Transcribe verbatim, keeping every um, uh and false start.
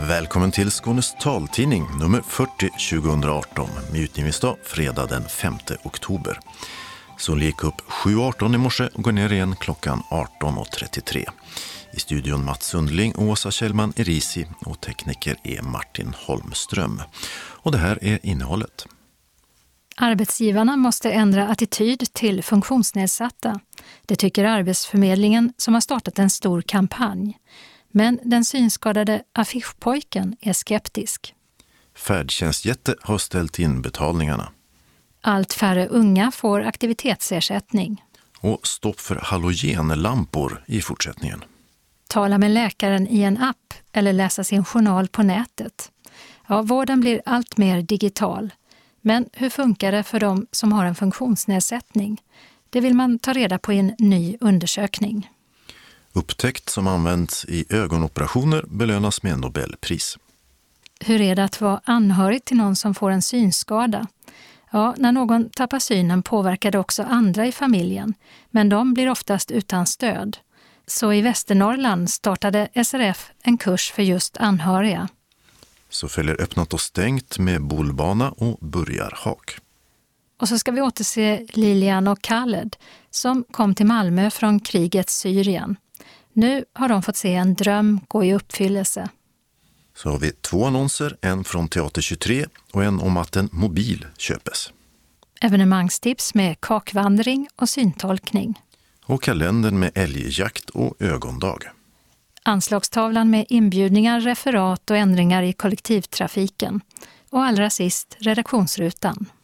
Välkommen till Skånes taltidning nummer fyrtio tjugoarton med utgivningsdag fredag den femte oktober. Solen gick upp sju arton i morse och går ner igen klockan arton trettiotre. I studion Mats Sundling, Åsa Kjellman Erisi och tekniker är Martin Holmström. Och det här är innehållet. Arbetsgivarna måste ändra attityd till funktionsnedsatta. Det tycker Arbetsförmedlingen som har startat en stor kampanj. Men den synskadade affischpojken är skeptisk. Färdtjänstjätte har ställt in betalningarna. Allt färre unga får aktivitetsersättning. Och stopp för halogenlampor i fortsättningen. Tala med läkaren i en app eller läsa sin journal på nätet. Ja, vården blir allt mer digital. Men hur funkar det för dem som har en funktionsnedsättning? Det vill man ta reda på i en ny undersökning. Upptäckt som används i ögonoperationer belönas med Nobelpris. Hur är det att vara anhörig till någon som får en synskada? Ja, när någon tappar synen påverkar det också andra i familjen, men de blir oftast utan stöd. Så i Västernorrland startade S R F en kurs för just anhöriga. Så följer öppnat och stängt med bolbana och burgarhak. Och så ska vi återse Lilian och Khaled som kom till Malmö från krigets Syrien. Nu har de fått se en dröm gå i uppfyllelse. Så har vi två annonser, en från Teater tjugotre och en om att en mobil köpes. Evenemangstips med kakvandring och syntolkning. Och kalendern med älgjakt och ögondag. Anslagstavlan med inbjudningar, referat och ändringar i kollektivtrafiken. Och allra sist redaktionsrutan.